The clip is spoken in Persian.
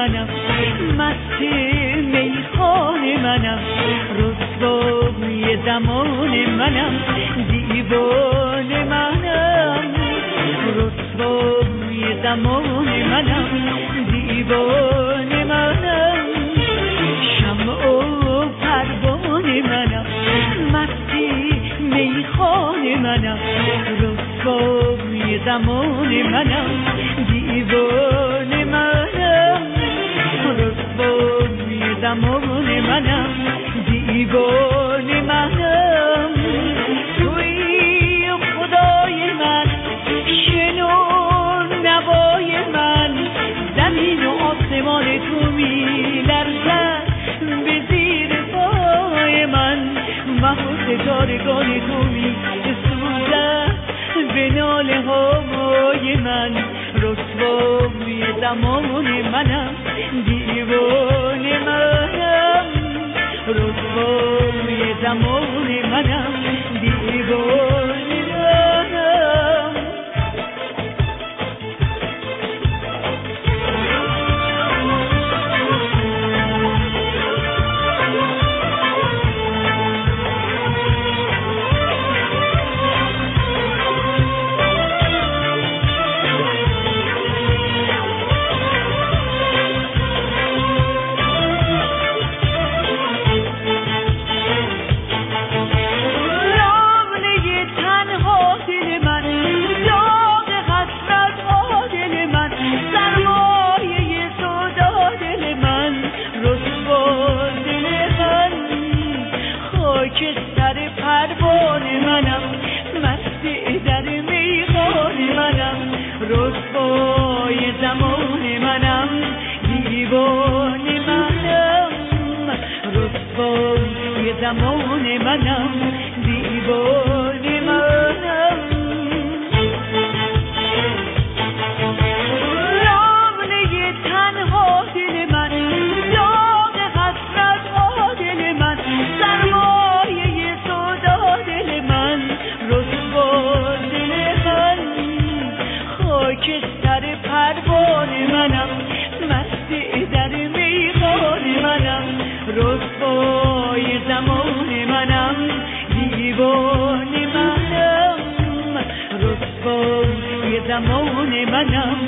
منم، مست میخانه منم، رسوای زمان منم، دیوانه منم، رسوای زمان منم، دیوانه منم، شمع و پروانه منم، مستی میخانه منم، رسوای زمان منم، دیوانه منم، رسوای زمان منم، دیوانه منم. توی خدای من، شنو نوای من، زمین و آسمان تو می لرزد به زیر پای من، مه و ستارگان تو می سوزد به ناله های من، رسوای زمان منم، دیوانه منم، رسوای زمان منم، دیوانه منم. رسوای زمان منم، دیوانه منم، رسوای زمان منم، دیوانه منم. لاله تنها دل من، داغ حسرت ها دل من، سرمایه سودا دل من، رسوا دل من، خاکستر پروانه منم، مستی در میخانه منم، رسوای زمان منم، دیوانه منم، رسوای زمان منم،